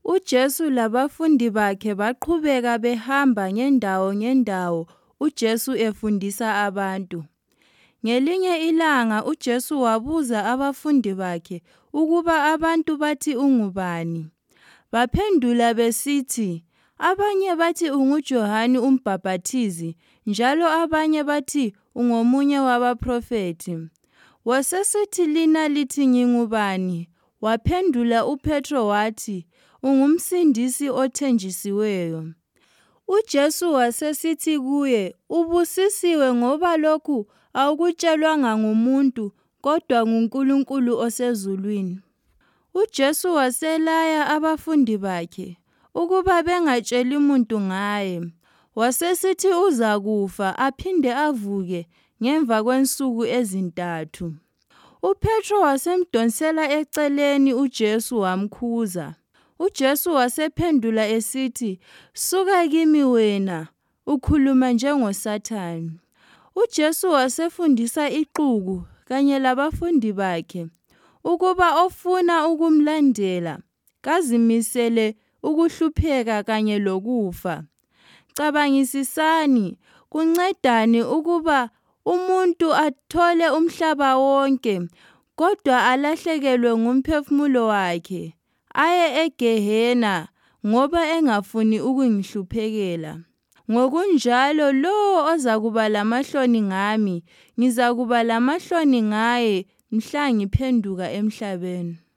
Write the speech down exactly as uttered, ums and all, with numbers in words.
UJesu labafundi bakhe baqhubeka behamba ngendawo ngendawo uJesu efundisa abantu. Ngelinye ilanga uJesu wabuza abafundi bakhe ukuba abantu bathi ungubani. Baphendula besithi, abanye bathi unguJohane uMbhaphathizi, njalo abanye bathi ungomunye wabaphrofethi. Wasesithi, lina lithi ngingubani? Waphendula uPhethro wathi, ungumsindisi othenjisiweyo. UJesu wasesithi kuye, ubusisiwe ngoba lokhu awukutshelwanga ngumuntu, kodwa nguNkulunkulu osezulwini. UJesu waselaya abafundi bakhe ukuba bengatsheli muntu ngaye. Wasesithi uzakufa aphinde avuke ngemva kwensuku ezintathu. UPhethro wasemdonsela eceleni uJesu wamkhuza. UJesu wasephendula esithi, suka kimi wena, ukhuluma njengoSathane. UJesu wasefundisa ixuku kanye labafundi bakhe ukuba ofuna ukumlandela kazimisele ukuhlupheka kanye lokufa. Cabangisisani, kuncedani ukuba umuntu athole umhlaba wonke kodwa alahlekelwe ngumphefumulo wakhe, aye eGehena ngoba engafuni ukungihluphekela. Ngokunjalo lowo ozakuba lamahloni ngami, ngizakuba lamahloni ngaye mhla ngiphenduka emhlabeni.